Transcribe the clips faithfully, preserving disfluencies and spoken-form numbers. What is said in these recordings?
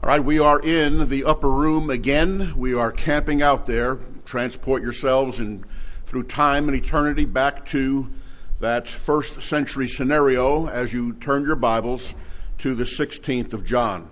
All right, we are in the upper room again. We are camping out there. Transport yourselves and through time and eternity back to that first century scenario as you turn your Bibles to the sixteenth of John.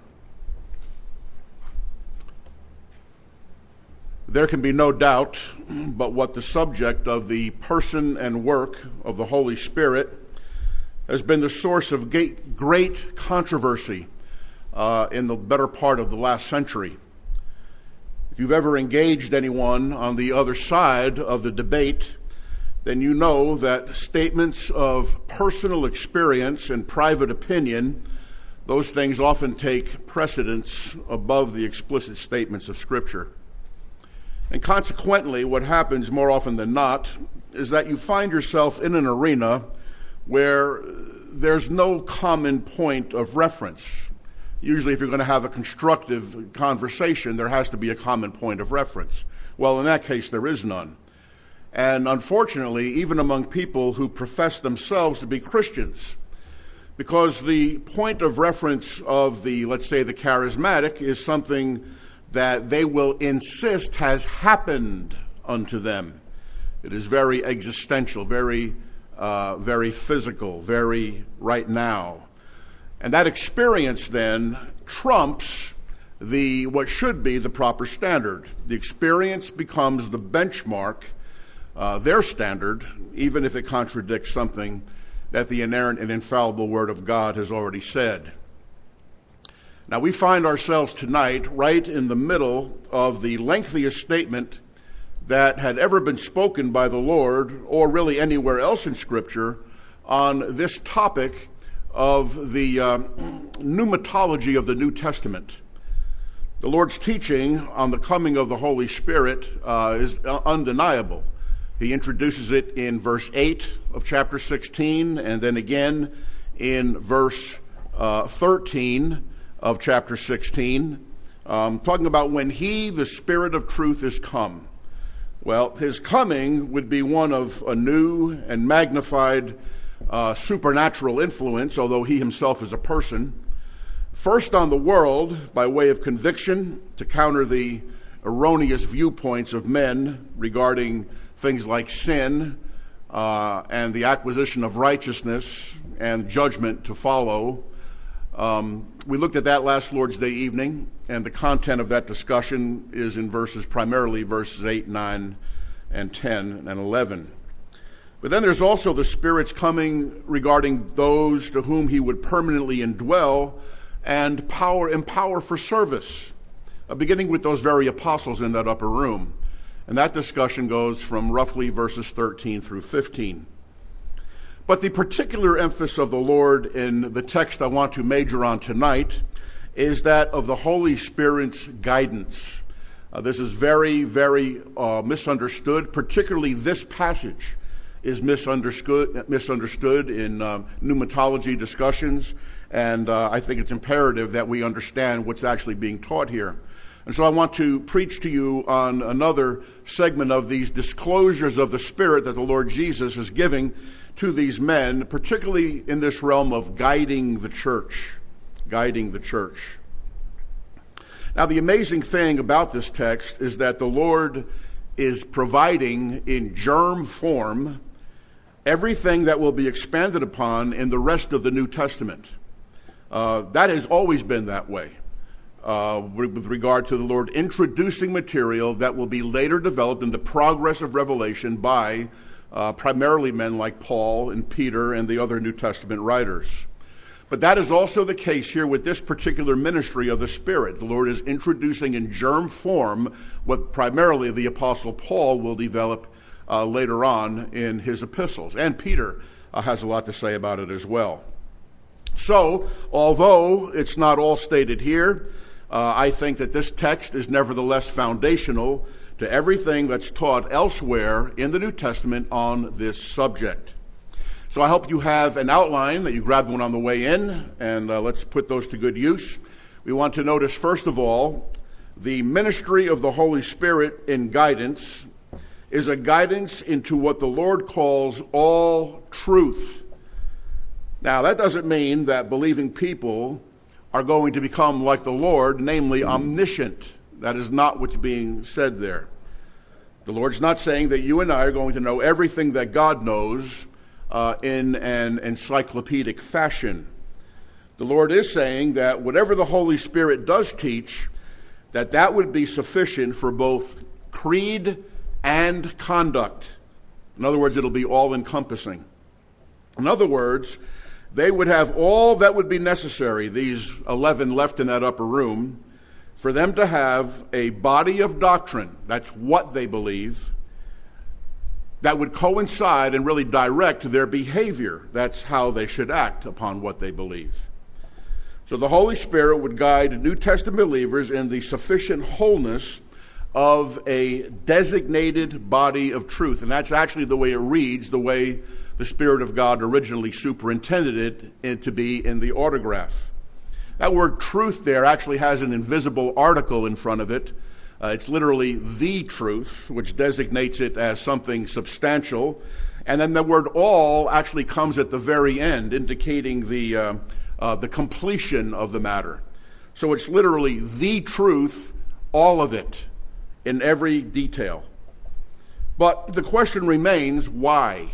There can be no doubt but what the subject of the person and work of the Holy Spirit has been the source of great controversy uh, in the better part of the last century. If you've ever engaged anyone on the other side of the debate, then you know that statements of personal experience and private opinion, those things often take precedence above the explicit statements of Scripture. And consequently, what happens more often than not is that you find yourself in an arena where there's no common point of reference. Usually, if you're going to have a constructive conversation, there has to be a common point of reference. Well, in that case, there is none. And unfortunately, even among people who profess themselves to be Christians, because the point of reference of the, let's say, the charismatic is something that they will insist has happened unto them. It is very existential, very, uh, very physical, very right now. And that experience then trumps the what should be the proper standard. The experience becomes the benchmark, uh, their standard, even if it contradicts something that the inerrant and infallible Word of God has already said. Now, we find ourselves tonight right in the middle of the lengthiest statement that had ever been spoken by the Lord, or really anywhere else in Scripture, on this topic of the uh, pneumatology of the New Testament. The Lord's teaching on the coming of the Holy Spirit uh, is undeniable. He introduces it in verse eight of chapter sixteen, and then again in verse uh, thirteen of chapter sixteen, um, talking about when He, the Spirit of truth, is come. Well, His coming would be one of a new and magnified uh, supernatural influence, although He Himself is a person. First on the world, by way of conviction, to counter the erroneous viewpoints of men regarding things like sin uh, and the acquisition of righteousness and judgment to follow. Um, we looked at that last Lord's Day evening, and the content of that discussion is in verses, primarily verses eight, nine, and ten, and eleven. But then there's also the Spirit's coming regarding those to whom He would permanently indwell and power, empower for service, uh, beginning with those very apostles in that upper room. And that discussion goes from roughly verses thirteen through fifteen. But the particular emphasis of the Lord in the text I want to major on tonight is that of the Holy Spirit's guidance. Uh, this is very, very uh, misunderstood. Particularly this passage is misunderstood, misunderstood in uh, pneumatology discussions, and uh, I think it's imperative that we understand what's actually being taught here. And so I want to preach to you on another segment of these disclosures of the Spirit that the Lord Jesus is giving to these men, particularly in this realm of guiding the church, guiding the church. Now, the amazing thing about this text is that the Lord is providing in germ form everything that will be expanded upon in the rest of the New Testament. Uh, that has always been that way. Uh, with regard to the Lord introducing material that will be later developed in the progress of revelation by uh, primarily men like Paul and Peter and the other New Testament writers. But that is also the case here with this particular ministry of the Spirit. The Lord is introducing in germ form what primarily the Apostle Paul will develop uh, later on in his epistles. And Peter uh, has a lot to say about it as well. So, although it's not all stated here, Uh, I think that this text is nevertheless foundational to everything that's taught elsewhere in the New Testament on this subject. So I hope you have an outline, that you grabbed one on the way in, and uh, let's put those to good use. We want to notice, first of all, the ministry of the Holy Spirit in guidance is a guidance into what the Lord calls all truth. Now, that doesn't mean that believing people are going to become like the Lord, namely omniscient. That is not what's being said there. The Lord's not saying that you and I are going to know everything that God knows uh, in an encyclopedic fashion. The Lord is saying that whatever the Holy Spirit does teach, that that would be sufficient for both creed and conduct. In other words, it'll be all-encompassing. In other words, they would have all that would be necessary, these eleven left in that upper room, for them to have a body of doctrine, that's what they believe, that would coincide and really direct their behavior. That's how they should act upon what they believe. So the Holy Spirit would guide New Testament believers in the sufficient wholeness of a designated body of truth. And that's actually the way it reads, the way the Spirit of God originally superintended it to be in the autograph. That word truth there actually has an invisible article in front of it. Uh, it's literally the truth, which designates it as something substantial. And then the word all actually comes at the very end, indicating the, uh, uh, the completion of the matter. So it's literally the truth, all of it, in every detail. But the question remains, why?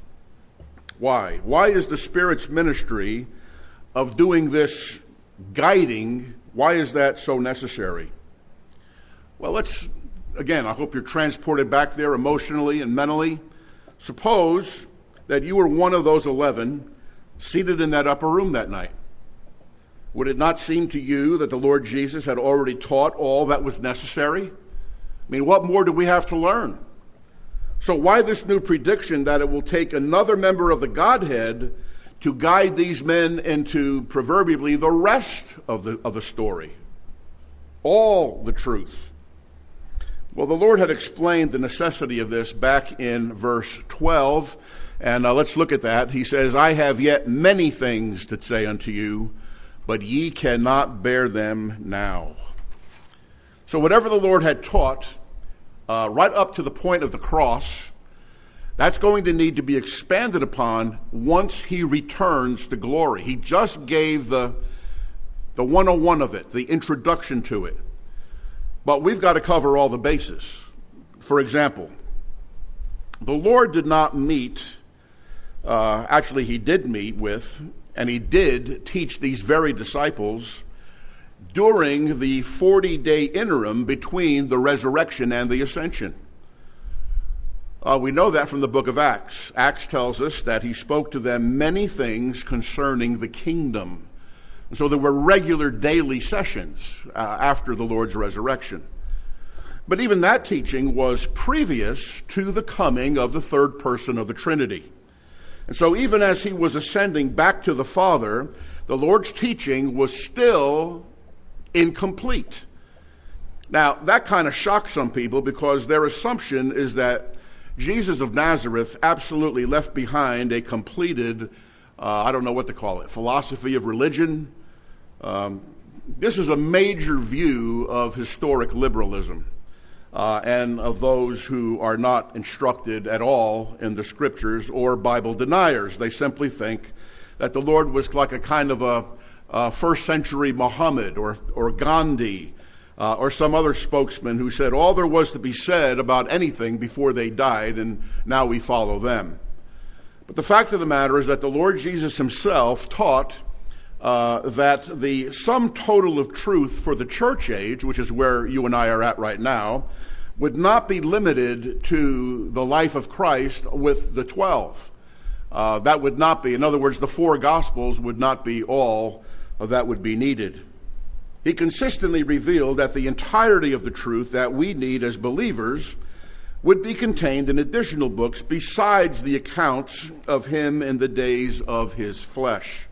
Why? Why is the Spirit's ministry of doing this guiding, why is that so necessary? Well, let's, again, I hope you're transported back there emotionally and mentally. Suppose that you were one of those eleven seated in that upper room that night. Would it not seem to you that the Lord Jesus had already taught all that was necessary? I mean, what more do we have to learn? So why this new prediction that it will take another member of the Godhead to guide these men into proverbially the rest of the, of the story? All the truth. Well, the Lord had explained the necessity of this back in verse twelve, and uh, let's look at that. He says, I have yet many things to say unto you, but ye cannot bear them now. So whatever the Lord had taught, uh, right up to the point of the cross, that's going to need to be expanded upon once he returns to glory. He just gave the, the one oh one of it, the introduction to it. But we've got to cover all the bases. For example, the Lord did not meet, uh, actually he did meet with, and he did teach these very disciples during the forty-day interim between the resurrection and the ascension. Uh, we know that from the book of Acts. Acts tells us that he spoke to them many things concerning the kingdom. And so there were regular daily sessions uh, after the Lord's resurrection. But even that teaching was previous to the coming of the third person of the Trinity. And so even as he was ascending back to the Father, the Lord's teaching was still incomplete. Now, that kind of shocks some people because their assumption is that Jesus of Nazareth absolutely left behind a completed, uh, I don't know what to call it, philosophy of religion. Um, this is a major view of historic liberalism uh, and of those who are not instructed at all in the scriptures or Bible deniers. They simply think that the Lord was like a kind of a, a first century Muhammad or, or Gandhi uh, or some other spokesman who said all there was to be said about anything before they died, and now we follow them. But the fact of the matter is that the Lord Jesus himself taught Uh, that the sum total of truth for the church age, which is where you and I are at right now, would not be limited to the life of Christ with the twelve. Uh, that would not be, in other words, the four Gospels would not be all that would be needed. He consistently revealed that the entirety of the truth that we need as believers would be contained in additional books besides the accounts of him in the days of his flesh.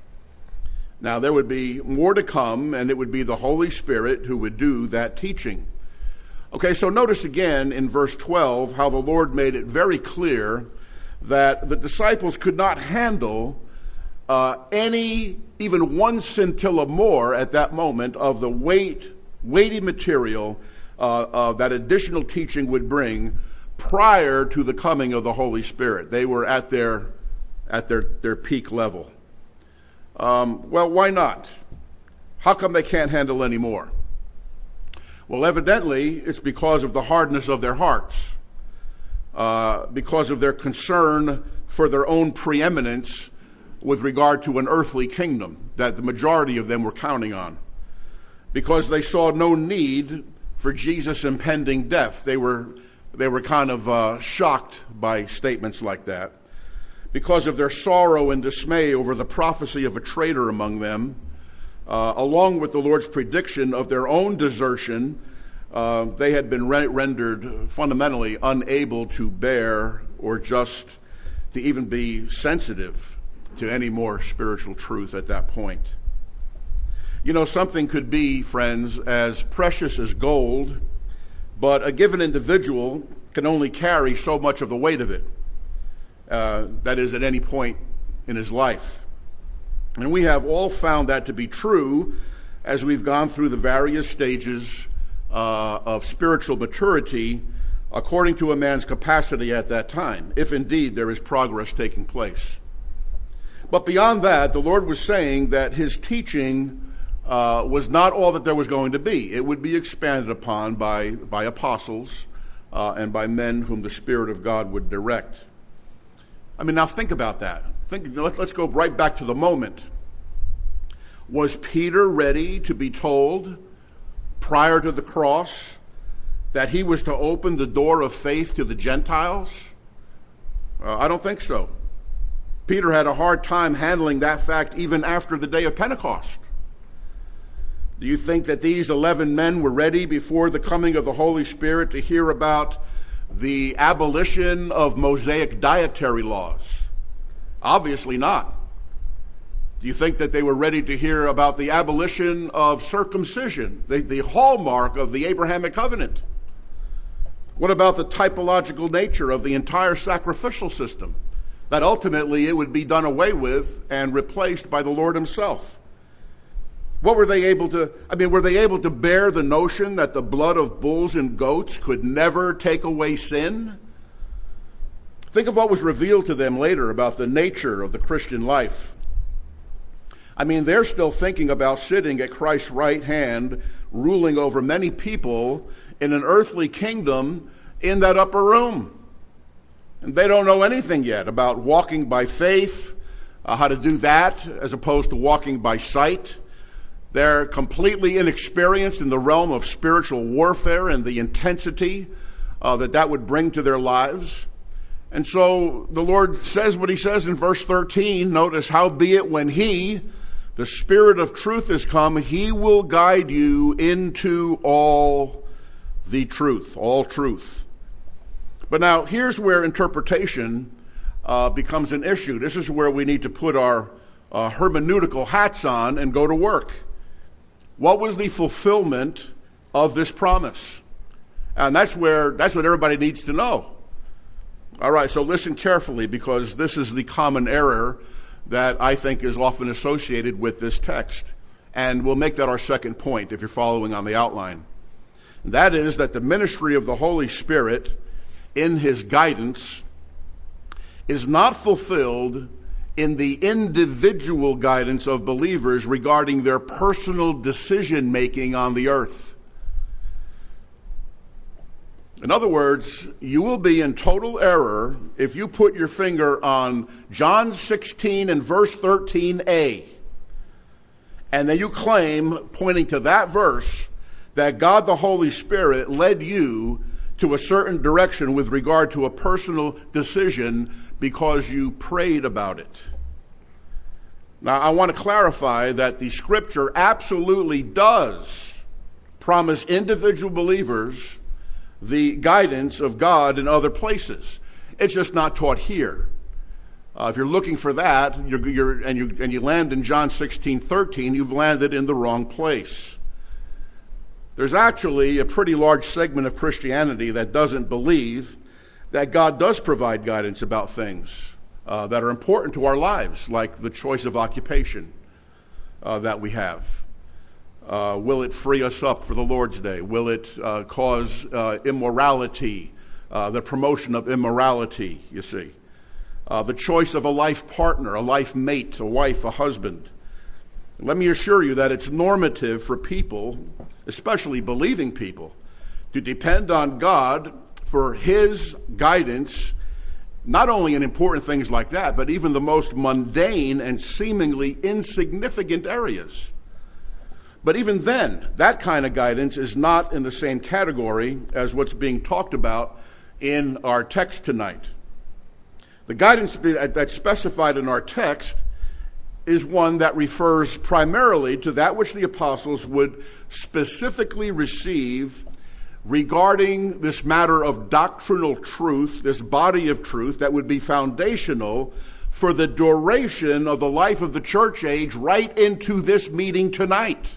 Now, there would be more to come, and it would be the Holy Spirit who would do that teaching. Okay, so notice again in verse twelve how the Lord made it very clear that the disciples could not handle uh, any, even one scintilla more at that moment of the weight, weighty material uh, uh, that additional teaching would bring prior to the coming of the Holy Spirit. They were at their, at their, their peak level. Um, well, why not? How come they can't handle any more? Well, evidently, it's because of the hardness of their hearts, uh, because of their concern for their own preeminence with regard to an earthly kingdom that the majority of them were counting on, because they saw no need for Jesus' impending death. They were, they were kind of uh, shocked by statements like that, because of their sorrow and dismay over the prophecy of a traitor among them, uh, along with the Lord's prediction of their own desertion. Uh, they had been re- rendered fundamentally unable to bear or just to even be sensitive to any more spiritual truth at that point. You know, something could be, friends, as precious as gold, but a given individual can only carry so much of the weight of it. Uh, that is, at any point in his life. And we have all found that to be true as we've gone through the various stages uh, of spiritual maturity according to a man's capacity at that time, if indeed there is progress taking place. But beyond that, the Lord was saying that his teaching uh, was not all that there was going to be. It would be expanded upon by, by apostles uh, and by men whom the Spirit of God would direct. I mean, now think about that. Think, let's go right back to the moment. Was Peter ready to be told prior to the cross that he was to open the door of faith to the Gentiles? Uh, I don't think so. Peter had a hard time handling that fact even after the day of Pentecost. Do you think that these eleven men were ready before the coming of the Holy Spirit to hear about the abolition of Mosaic dietary laws? Obviously not. Do you think that they were ready to hear about the abolition of circumcision, the, the hallmark of the Abrahamic covenant? What about the typological nature of the entire sacrificial system, that ultimately it would be done away with and replaced by the Lord himself? What were they able to, I mean, were they able to bear the notion that the blood of bulls and goats could never take away sin? Think of what was revealed to them later about the nature of the Christian life. I mean, they're still thinking about sitting at Christ's right hand, ruling over many people in an earthly kingdom in that upper room. And they don't know anything yet about walking by faith, uh, how to do that as opposed to walking by sight. They're completely inexperienced in the realm of spiritual warfare and the intensity uh, that that would bring to their lives. And so the Lord says what he says in verse thirteen. Notice, howbeit when he, the Spirit of truth, is come, he will guide you into all the truth, all truth. But now here's where interpretation uh, becomes an issue. This is where we need to put our uh, hermeneutical hats on and go to work. What was the fulfillment of this promise? And that's where that's what everybody needs to know. All right, so listen carefully, because this is the common error that I think is often associated with this text. And we'll make that our second point if you're following on the outline. And that is that the ministry of the Holy Spirit in his guidance is not fulfilled in the individual guidance of believers regarding their personal decision-making on the earth. In other words, you will be in total error if you put your finger on John sixteen and verse thirteen a, and then you claim, pointing to that verse, that God the Holy Spirit led you to a certain direction with regard to a personal decision because you prayed about it. Now, I want to clarify that the Scripture absolutely does promise individual believers the guidance of God in other places. It's just not taught here. Uh, if you're looking for that, you're, you're, and, you, and you land in John sixteen thirteen, you've landed in the wrong place. There's actually a pretty large segment of Christianity that doesn't believe that God does provide guidance about things uh, that are important to our lives, like the choice of occupation uh, that we have. Uh, will it free us up for the Lord's Day? Will it uh, cause uh, immorality, uh, the promotion of immorality, you see? Uh, the choice of a life partner, a life mate, a wife, a husband. Let me assure you that it's normative for people, especially believing people, to depend on God for his guidance, not only in important things like that, but even the most mundane and seemingly insignificant areas. But even then, that kind of guidance is not in the same category as what's being talked about in our text tonight. The guidance that's specified in our text is one that refers primarily to that which the apostles would specifically receive regarding this matter of doctrinal truth, this body of truth that would be foundational for the duration of the life of the church age right into this meeting tonight.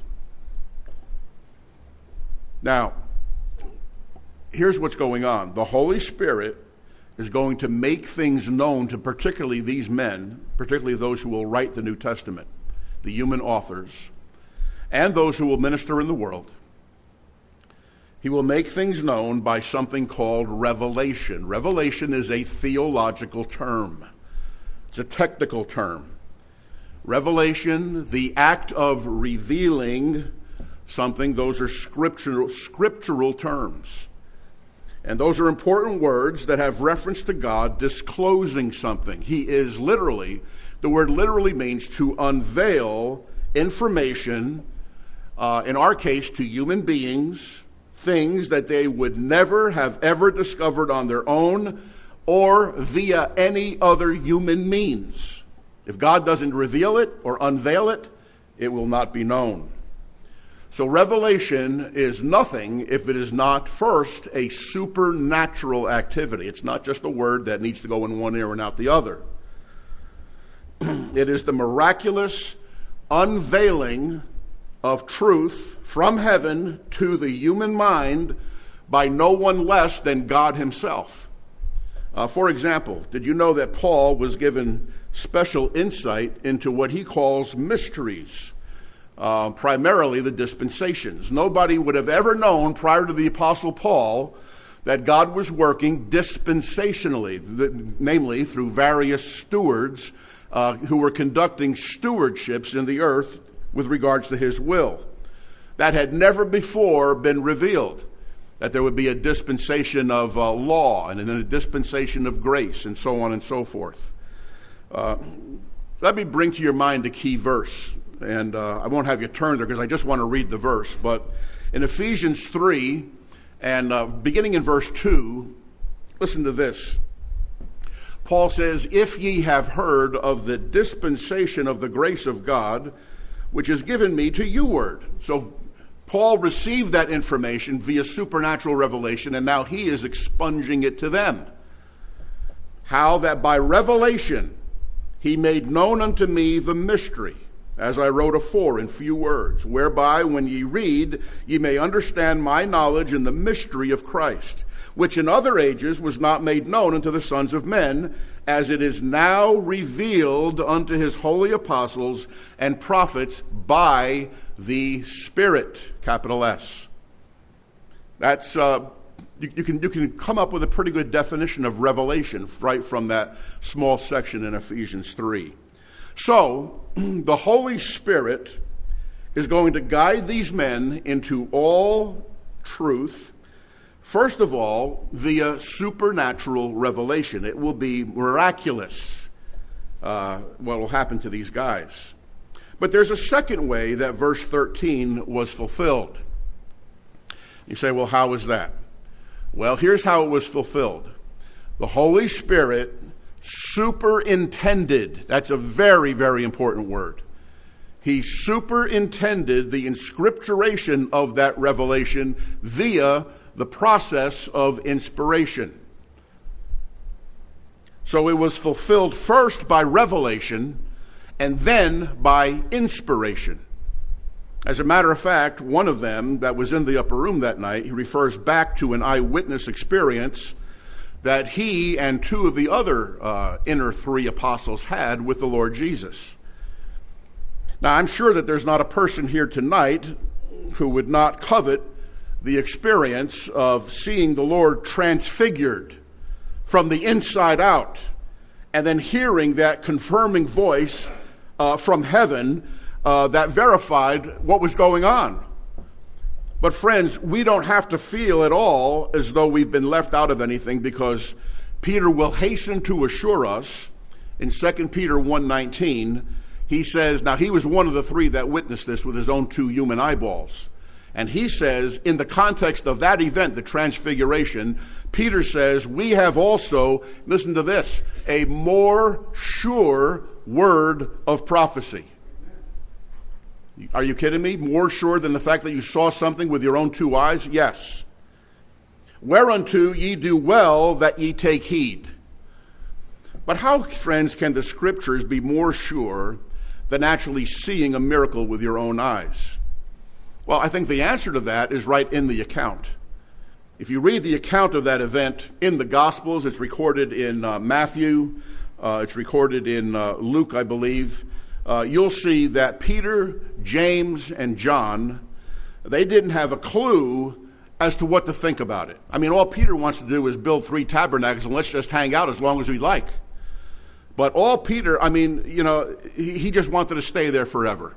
Now, here's what's going on. The Holy Spirit is going to make things known to particularly these men, particularly those who will write the New Testament, the human authors, and those who will minister in the world. He will make things known by something called revelation. Revelation is a theological term. It's a technical term. Revelation, the act of revealing something, those are scriptural, scriptural terms. And those are important words that have reference to God disclosing something. He is literally, the word literally means to unveil information, uh, in our case, to human beings, things that they would never have ever discovered on their own or via any other human means. If God doesn't reveal it or unveil it, it will not be known. So revelation is nothing if it is not first a supernatural activity. It's not just a word that needs to go in one ear and out the other. It is the miraculous unveiling of truth from heaven to the human mind by no one less than God himself. Uh, for example, did you know that Paul was given special insight into what he calls mysteries? Uh, primarily the dispensations. Nobody would have ever known prior to the Apostle Paul that God was working dispensationally, th- namely through various stewards uh, who were conducting stewardships in the earth with regards to his will. That had never before been revealed, that there would be a dispensation of uh, law and then a dispensation of grace and so on and so forth. Uh, let me bring to your mind a key verse. And uh, I won't have you turn there because I just want to read the verse. But in Ephesians three, and uh, beginning in verse two, listen to this. Paul says, "If ye have heard of the dispensation of the grace of God, which is given me to you-ward." So Paul received that information via supernatural revelation, and now he is expunging it to them. "How that by revelation he made known unto me the mystery, as I wrote afore in few words, whereby when ye read, ye may understand my knowledge in the mystery of Christ, which in other ages was not made known unto the sons of men, as it is now revealed unto his holy apostles and prophets by the Spirit," capital S. That's, uh, you, you can you can come up with a pretty good definition of revelation right from that small section in Ephesians three. So, the Holy Spirit is going to guide these men into all truth, first of all, via supernatural revelation. It will be miraculous, uh, what will happen to these guys. But there's a second way that verse thirteen was fulfilled. You say, well, how was that? Well, here's how it was fulfilled. The Holy Spirit superintended. That's a very, very important word. He superintended the inscripturation of that revelation via the process of inspiration. So it was fulfilled first by revelation and then by inspiration. As a matter of fact, one of them that was in the upper room that night, he refers back to an eyewitness experience that he and two of the other uh, inner three apostles had with the Lord Jesus. Now, I'm sure that there's not a person here tonight who would not covet the experience of seeing the Lord transfigured from the inside out, and then hearing that confirming voice uh, from heaven uh, that verified what was going on. But friends, we don't have to feel at all as though we've been left out of anything, because Peter will hasten to assure us in Second Peter one nineteen, he says, now he was one of the three that witnessed this with his own two human eyeballs. And he says, in the context of that event, the transfiguration, Peter says, we have also, listen to this, a more sure word of prophecy. Are you kidding me? More sure than the fact that you saw something with your own two eyes? Yes. Whereunto ye do well that ye take heed. But how, friends, can the Scriptures be more sure than actually seeing a miracle with your own eyes? Well, I think the answer to that is right in the account. If you read the account of that event in the Gospels, it's recorded in uh, Matthew, uh, it's recorded in uh, Luke, I believe, uh, you'll see that Peter, James, and John, they didn't have a clue as to what to think about it. I mean, all Peter wants to do is build three tabernacles and let's just hang out as long as we like. But all Peter, I mean, you know, he, he just wanted to stay there forever.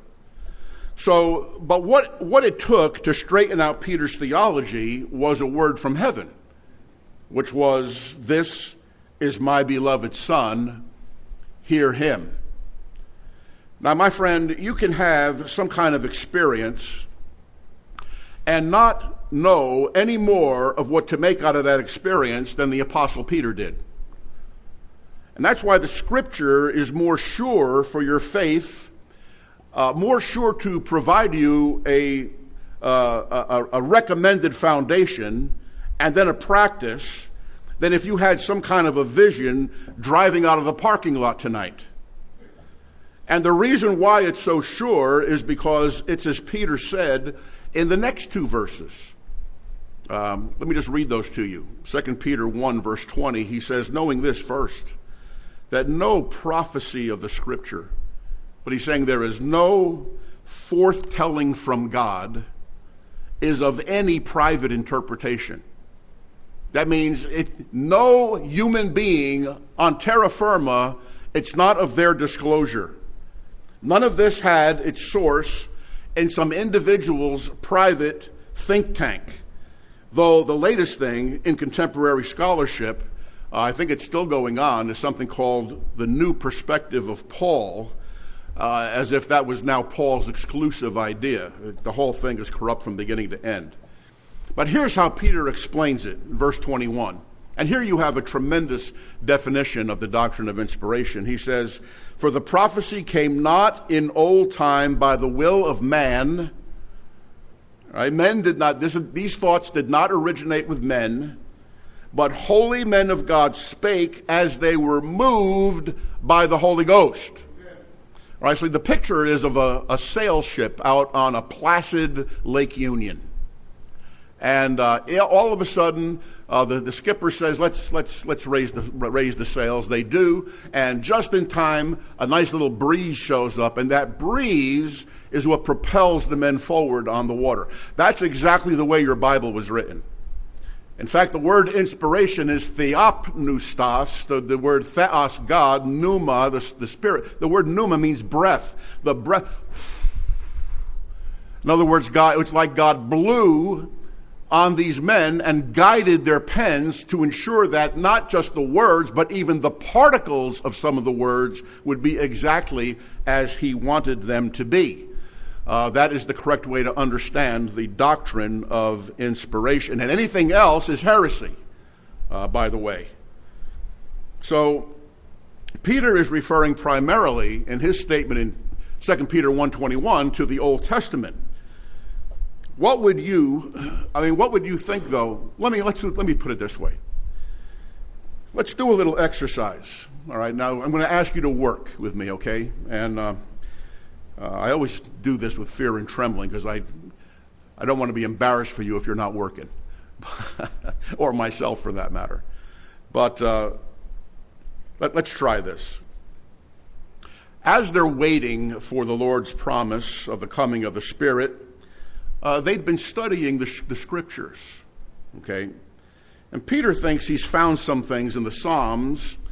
So, but what, what it took to straighten out Peter's theology was a word from heaven, which was, this is my beloved Son, hear him. Now, my friend, you can have some kind of experience and not know any more of what to make out of that experience than the Apostle Peter did. And that's why the Scripture is more sure for your faith, uh, more sure to provide you a, uh, a, a recommended foundation and then a practice than if you had some kind of a vision driving out of the parking lot tonight. And the reason why it's so sure is because it's as Peter said in the next two verses. Um, let me just read those to you. Second Peter one, verse twenty, he says, knowing this first, that no prophecy of the Scripture, but he's saying there is no forthtelling from God, is of any private interpretation. That means it, no human being on terra firma, it's not of their disclosure. None of this had its source in some individual's private think tank. Though the latest thing in contemporary scholarship, uh, I think it's still going on, is something called the New Perspective of Paul, uh, as if that was now Paul's exclusive idea. The whole thing is corrupt from beginning to end. But here's how Peter explains it in verse twenty-one. And here you have a tremendous definition of the doctrine of inspiration. He says, for the prophecy came not in old time by the will of man. Right? Men did not, this, these thoughts did not originate with men, but holy men of God spake as they were moved by the Holy Ghost. Right? So the picture is of a, a sail ship out on a placid Lake Union. And uh, all of a sudden, uh, the, the skipper says, let's let's let's raise the raise the sails. They do, and just in time, a nice little breeze shows up, and that breeze is what propels the men forward on the water. That's exactly the way your Bible was written. In fact, the word inspiration is theopneustos, the, the word theos, God, pneuma, the, the Spirit. The word pneuma means breath. The breath. In other words, God. It's like God blew on these men and guided their pens to ensure that not just the words, but even the particles of some of the words would be exactly as he wanted them to be. Uh, that is the correct way to understand the doctrine of inspiration. And anything else is heresy, uh, by the way. So Peter is referring primarily in his statement in Second Peter one twenty-one to the Old Testament. What would you, I mean, what would you think, though? Let me, let's, let me put it this way. Let's do a little exercise, all right? Now, I'm going to ask you to work with me, okay? And uh, uh, I always do this with fear and trembling because I, I don't want to be embarrassed for you if you're not working, or myself for that matter. But uh, let, let's try this. As they're waiting for the Lord's promise of the coming of the Spirit, Uh, they'd been studying the, the Scriptures, okay? And Peter thinks he's found some things in the Psalms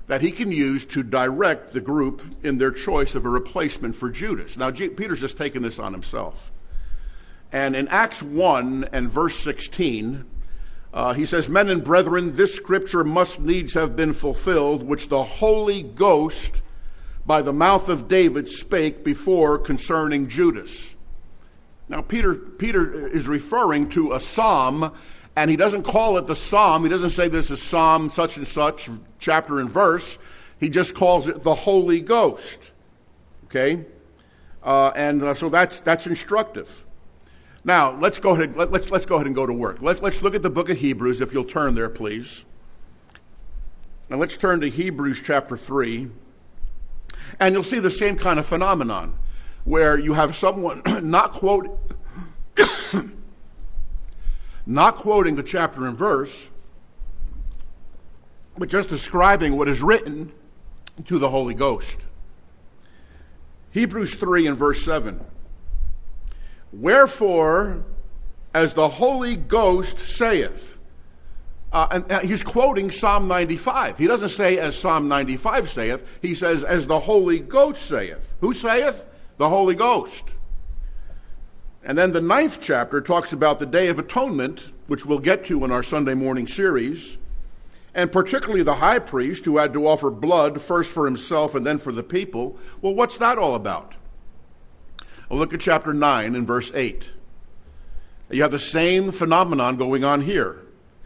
that he can use to direct the group in their choice of a replacement for Judas. Now, G- Peter's just taken this on himself. And in Acts one and verse sixteen, uh, he says, "Men and brethren, this scripture must needs have been fulfilled, which the Holy Ghost by the mouth of David spake before concerning Judas." Now, Peter, Peter is referring to a psalm, and he doesn't call it the psalm. He doesn't say this is Psalm such and such, chapter and verse. He just calls it the Holy Ghost. Okay? Uh, and uh, so that's that's instructive. Now, let's go ahead, let, let's, let's go ahead and go to work. Let, let's look at the book of Hebrews, if you'll turn there, please. And let's turn to Hebrews chapter three. And you'll see the same kind of phenomenon, where you have someone not quote, not quoting the chapter and verse, but just describing what is written to the Holy Ghost. Hebrews three and verse seven. "Wherefore, as the Holy Ghost saith," uh, and, and he's quoting Psalm ninety-five. He doesn't say as Psalm ninety-five saith. He says as the Holy Ghost saith. Who saith? The Holy Ghost. And then the ninth chapter talks about the Day of Atonement, which we'll get to in our Sunday morning series, and particularly the high priest who had to offer blood first for himself and then for the people. Well, what's that all about? Well, look at chapter nine and verse eight. You have the same phenomenon going on here.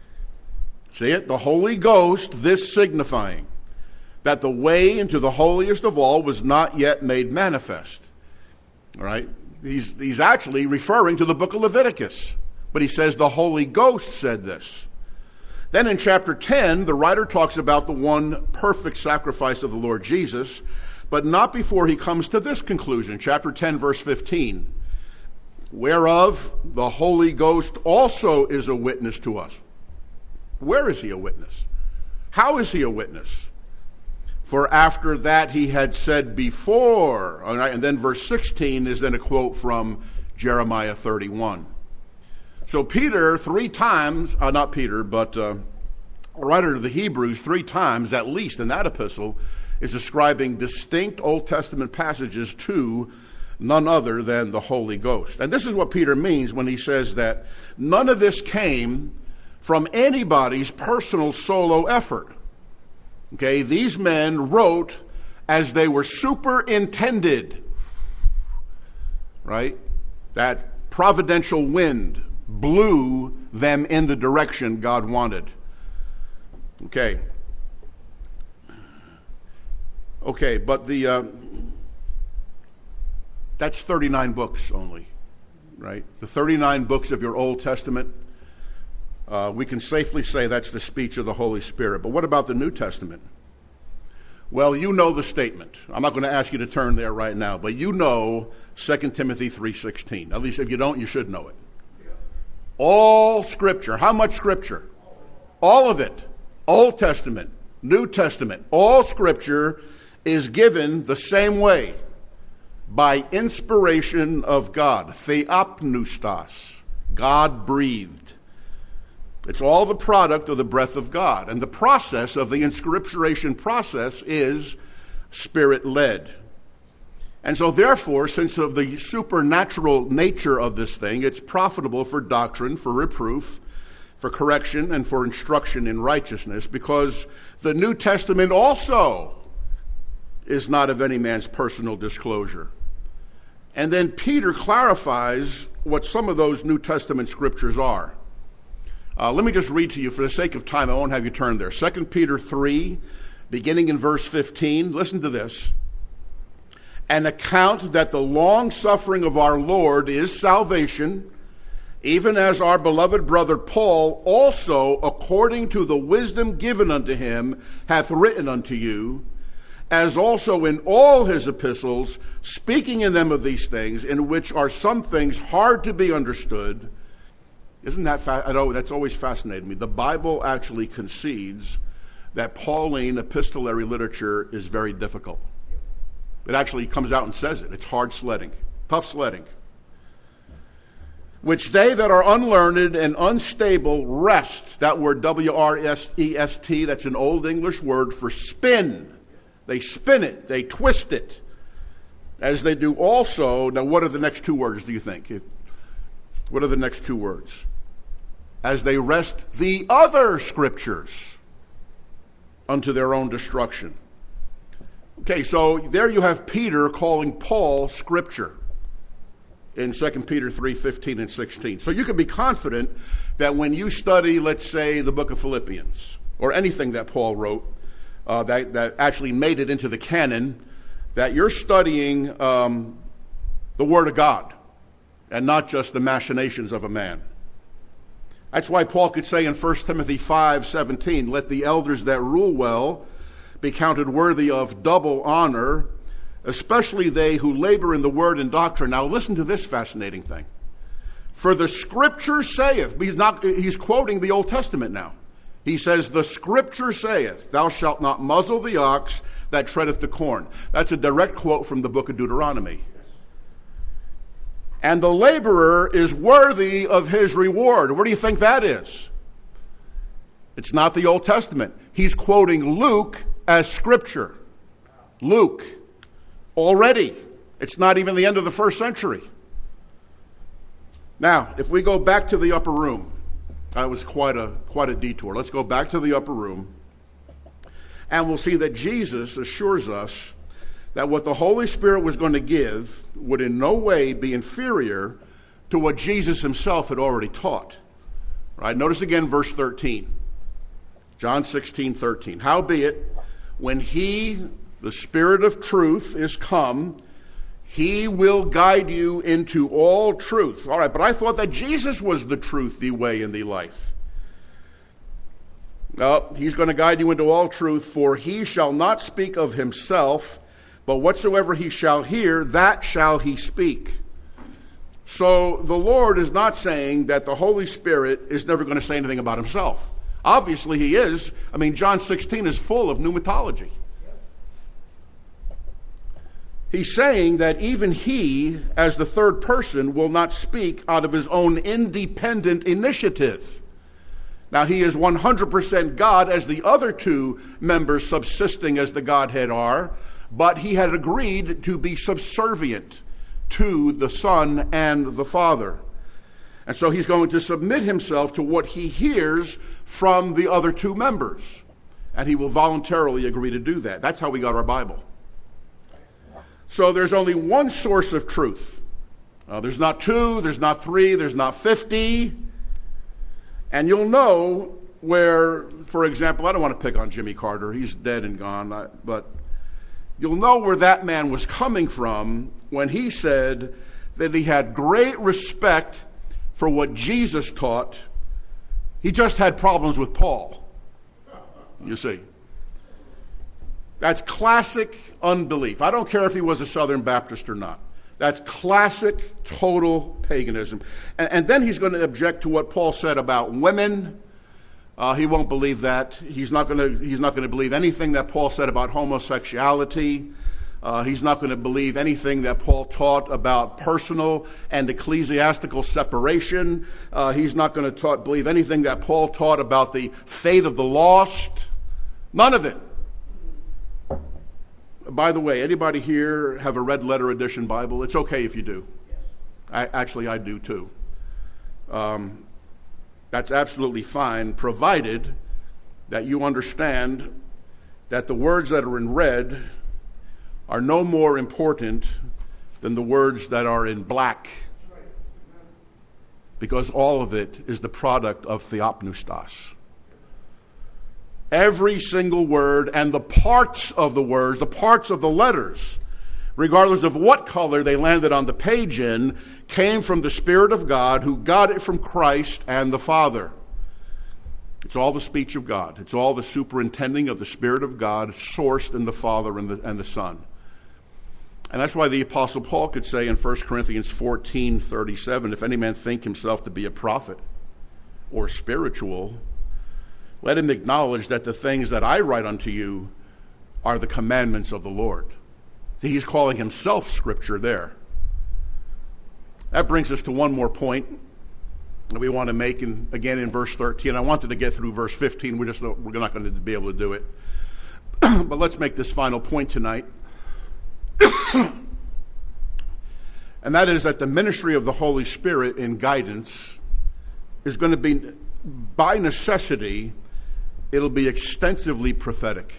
See it? The Holy Ghost, this signifying that the way into the holiest of all was not yet made manifest. All right? He's, he's actually referring to the book of Leviticus. But he says the Holy Ghost said this. Then in chapter ten, the writer talks about the one perfect sacrifice of the Lord Jesus, but not before he comes to this conclusion. Chapter ten, verse fifteen. "Whereof the Holy Ghost also is a witness to us." Where is he a witness? How is he a witness? "For after that he had said before," all right, and then verse sixteen is then a quote from Jeremiah thirty-one. So Peter three times, uh, not Peter, but uh, the writer of the Hebrews three times, at least in that epistle, is ascribing distinct Old Testament passages to none other than the Holy Ghost. And this is what Peter means when he says that none of this came from anybody's personal solo effort. Okay, these men wrote as they were superintended, right? That providential wind blew them in the direction God wanted. Okay. Okay, but the uh, that's thirty-nine books only, right? The thirty-nine books of your Old Testament, uh, we can safely say that's the speech of the Holy Spirit. But what about the New Testament? Well, you know the statement. I'm not going to ask you to turn there right now, but you know Second Timothy three sixteen. At least if you don't, you should know it. All Scripture. How much Scripture? All of it. Old Testament, New Testament, all Scripture is given the same way, by inspiration of God, theopneustos, God breathed. It's all the product of the breath of God, and the process of the inscripturation process is Spirit-led. And so therefore, since of the supernatural nature of this thing, it's profitable for doctrine, for reproof, for correction, and for instruction in righteousness, because the New Testament also is not of any man's personal disclosure. And then Peter clarifies what some of those New Testament scriptures are. Uh, let me just read to you, for the sake of time, I won't have you turn there. Second Peter three, beginning in verse fifteen, listen to this. "An account that the long suffering of our Lord is salvation, even as our beloved brother Paul also, according to the wisdom given unto him, hath written unto you, as also in all his epistles, speaking in them of these things, in which are some things hard to be understood." Isn't that, fa- I know that's always fascinated me. The Bible actually concedes that Pauline epistolary literature is very difficult. It actually comes out and says it. It's hard sledding, tough sledding. which they that are unlearned and unstable wrest. That word W R S E S T, that's an old English word for spin. They spin it, they twist it, as they do also. Now, what are the next two words, do you think? What are the next two words? As they wrest the other scriptures unto their own destruction. Okay, so there you have Peter calling Paul scripture in Second Peter three fifteen and sixteen. So you can be confident that when you study, let's say, the book of Philippians, or anything that Paul wrote uh, that, that actually made it into the canon, that you're studying um, the Word of God and not just the machinations of a man. That's why Paul could say in First Timothy five seventeen, let the elders that rule well be counted worthy of double honor, especially they who labor in the word and doctrine. Now listen to this fascinating thing. For the scripture saith, he's, not, he's quoting the Old Testament now. He says, the scripture saith, thou shalt not muzzle the ox that treadeth the corn. That's a direct quote from the book of Deuteronomy. And the laborer is worthy of his reward. What do you think that is? It's not the Old Testament. He's quoting Luke as scripture. Luke. Already. It's not even the end of the first century. Now, if we go back to the upper room, that was quite a quite a detour. Let's go back to the upper room, and we'll see that Jesus assures us that what the Holy Spirit was going to give would in no way be inferior to what Jesus himself had already taught. Right? Notice again verse thirteen. John sixteen thirteen. Howbeit, when he, the Spirit of truth, is come, he will guide you into all truth. All right, but I thought that Jesus was the truth, the way, and the life. No, he's going to guide you into all truth, for he shall not speak of himself, but whatsoever he shall hear, that shall he speak. So the Lord is not saying that the Holy Spirit is never going to say anything about himself. Obviously he is. I mean, John sixteen is full of pneumatology. He's saying that even he, as the third person, will not speak out of his own independent initiative. Now, he is one hundred percent God, as the other two members subsisting as the Godhead are, but he had agreed to be subservient to the Son and the Father. And so he's going to submit himself to what he hears from the other two members. And he will voluntarily agree to do that. That's how we got our Bible. So there's only one source of truth. Uh, there's not two, there's not three, there's not fifty. And you'll know where, for example, I don't want to pick on Jimmy Carter. He's dead and gone. But you'll know where that man was coming from when he said that he had great respect for what Jesus taught. He just had problems with Paul. You see. That's classic unbelief. I don't care if he was a Southern Baptist or not. That's classic, total paganism. And, and then he's going to object to what Paul said about women. Uh, he won't believe that. He's not going to. He's not going to believe anything that Paul said about homosexuality. Uh, he's not going to believe anything that Paul taught about personal and ecclesiastical separation. Uh, he's not going to taught, believe anything that Paul taught about the fate of the lost. None of it. By the way, anybody here have a red letter edition Bible? It's okay if you do. I, actually, I do too. Um, that's absolutely fine, provided that you understand that the words that are in red are no more important than the words that are in black, because all of it is the product of theopneustos. Every single word and the parts of the words, the parts of the letters, regardless of what color they landed on the page in, came from the Spirit of God, who got it from Christ and the Father. It's all the speech of God. It's all the superintending of the Spirit of God, sourced in the Father and the, and the Son. And that's why the Apostle Paul could say in First Corinthians fourteen thirty-seven, if any man think himself to be a prophet or spiritual, let him acknowledge that the things that I write unto you are the commandments of the Lord. See, he's calling himself Scripture there. That brings us to one more point, that we want to make, in, again in verse thirteen. I wanted to get through verse fifteen. We're just we're not going to be able to do it. But let's make this final point tonight. And that is that the ministry of the Holy Spirit in guidance is going to be, by necessity, it'll be extensively prophetic.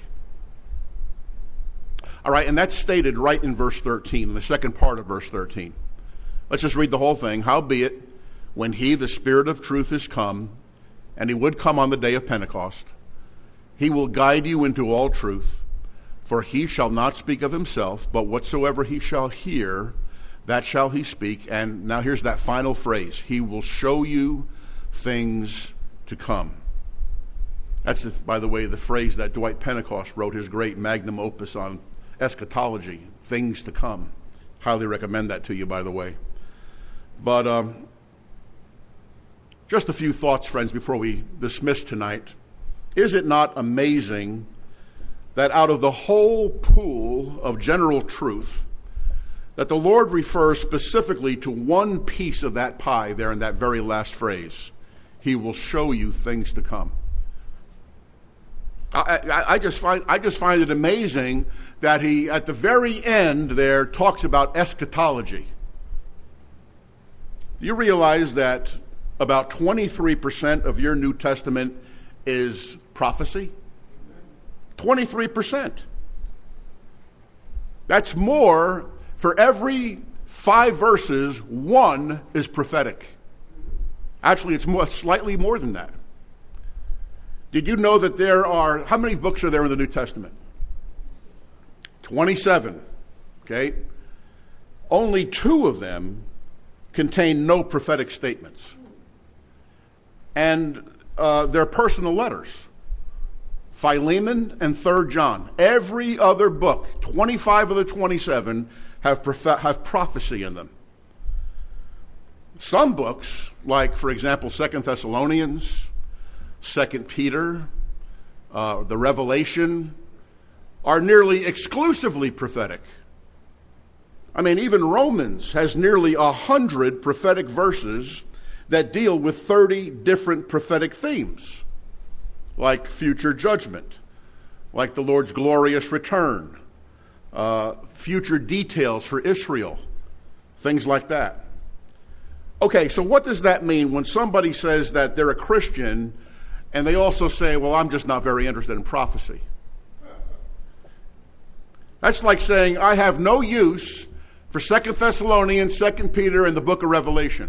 All right, and that's stated right in verse thirteen, in the second part of verse thirteen. Let's just read the whole thing. Howbeit, when he, the Spirit of truth, is come, and he would come on the day of Pentecost, he will guide you into all truth, for he shall not speak of himself, but whatsoever he shall hear, that shall he speak. And now here's that final phrase. He will show you things to come. That's, the, by the way, the phrase that Dwight Pentecost wrote his great magnum opus on eschatology, things to come. Highly recommend that to you, by the way. But um, just a few thoughts, friends, before we dismiss tonight. Is it not amazing that out of the whole pool of general truth, that the Lord refers specifically to one piece of that pie there in that very last phrase? He will show you things to come. I, I, I just find I just find it amazing that he, at the very end there, talks about eschatology. You realize that about twenty-three percent of your New Testament is prophecy? twenty-three percent. That's more. For every five verses, one is prophetic. Actually, it's more, slightly more than that. Did you know that there are, how many books are there in the New Testament? twenty-seven. Okay? Only two of them contain no prophetic statements. And uh, they're personal letters. Philemon and Third John. Every other book, twenty-five of the twenty-seven, have prof- have prophecy in them. Some books, like, for example, Second Thessalonians, Second Peter, uh, the Revelation, are nearly exclusively prophetic. I mean, even Romans has nearly a hundred prophetic verses that deal with thirty different prophetic themes, like future judgment, like the Lord's glorious return, uh, future details for Israel, things like that. Okay, so what does that mean when somebody says that they're a Christian and they also say, well, I'm just not very interested in prophecy? That's like saying, I have no use for Second Thessalonians, Second Peter, and the book of Revelation.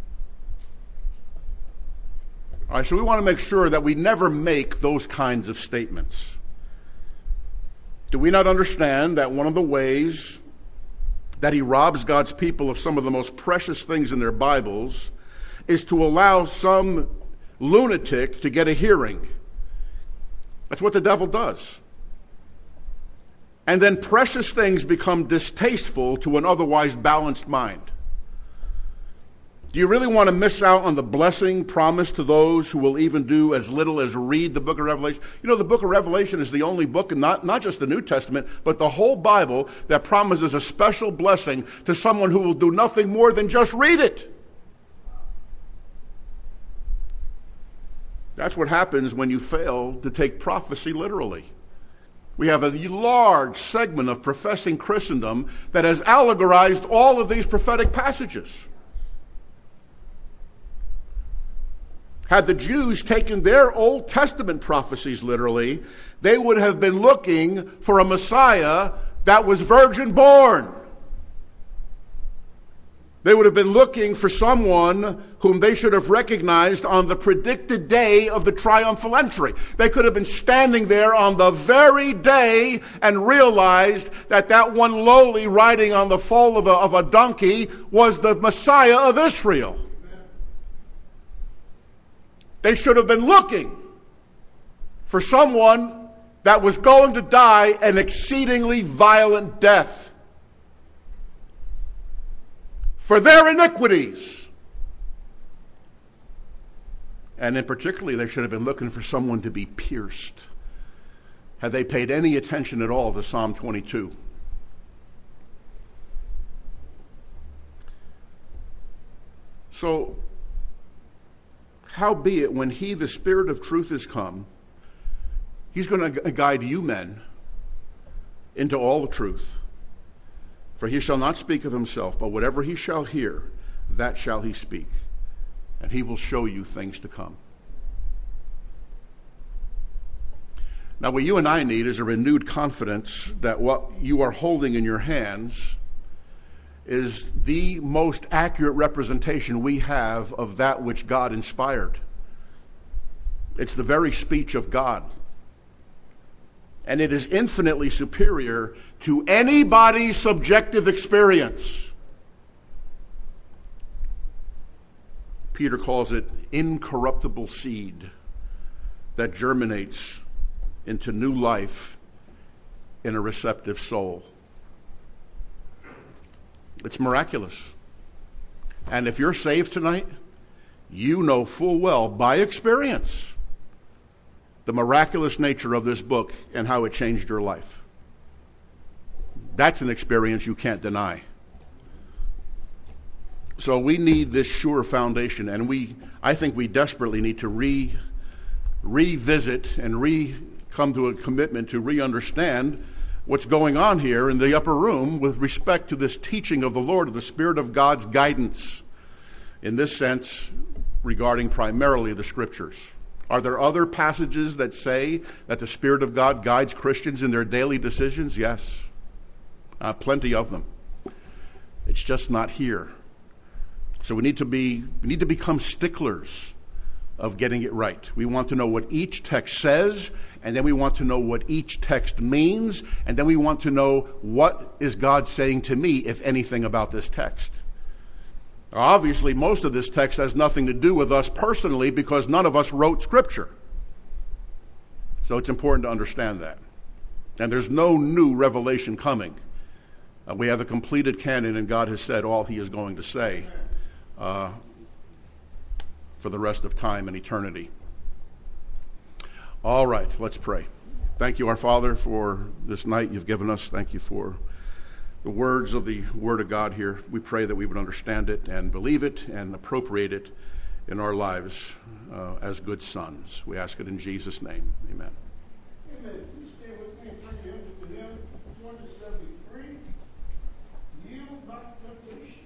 All right, so we want to make sure that we never make those kinds of statements. Do we not understand that one of the ways that he robs God's people of some of the most precious things in their Bibles is to allow some lunatic to get a hearing? That's what the devil does. And then precious things become distasteful to an otherwise balanced mind. Do you really want to miss out on the blessing promised to those who will even do as little as read the book of Revelation? You know, the book of Revelation is the only book, and not, not just the New Testament, but the whole Bible, that promises a special blessing to someone who will do nothing more than just read it. That's what happens when you fail to take prophecy literally. We have a large segment of professing Christendom that has allegorized all of these prophetic passages. Had the Jews taken their Old Testament prophecies literally, they would have been looking for a Messiah that was virgin born. They would have been looking for someone whom they should have recognized on the predicted day of the triumphal entry. They could have been standing there on the very day and realized that that one lowly riding on the foal of a, of a donkey was the Messiah of Israel. They should have been looking for someone that was going to die an exceedingly violent death for their iniquities. And in particularly, they should have been looking for someone to be pierced. Had they paid any attention at all to Psalm twenty-two? So, Howbeit, when he, the Spirit of truth, is come, he's going to guide you men into all the truth. For he shall not speak of himself, but whatever he shall hear, that shall he speak. And he will show you things to come. Now, what you and I need is a renewed confidence that what you are holding in your hands is the most accurate representation we have of that which God inspired. It's the very speech of God. And it is infinitely superior to anybody's subjective experience. Peter calls it incorruptible seed that germinates into new life in a receptive soul. It's miraculous. And if you're saved tonight, you know full well, by experience, the miraculous nature of this book and how it changed your life. That's an experience you can't deny. So we need this sure foundation, and we, I think we desperately need to re, revisit and re come to a commitment to re-understand what's going on here in the upper room with respect to this teaching of the Lord, of the Spirit of God's guidance, in this sense, regarding primarily the Scriptures. Are there other passages that say that the Spirit of God guides Christians in their daily decisions? Yes. Uh, plenty of them. It's just not here. So we need to be, we need to become sticklers of getting it right. We want to know what each text says, and then we want to know what each text means, and then we want to know what is God saying to me, if anything, about this text. Obviously, most of this text has nothing to do with us personally because none of us wrote Scripture. So it's important to understand that. And there's no new revelation coming. Uh, we have a completed canon, and God has said all he is going to say uh, for the rest of time and eternity. All right, let's pray. Thank you, our Father, for this night you've given us. Thank you for the words of the Word of God here. We pray that we would understand it and believe it and appropriate it in our lives uh, as good sons. We ask it in Jesus' name. Amen. Amen. Please stand with me and turn your hymn to hymn two seventy-three. Yield not to temptation.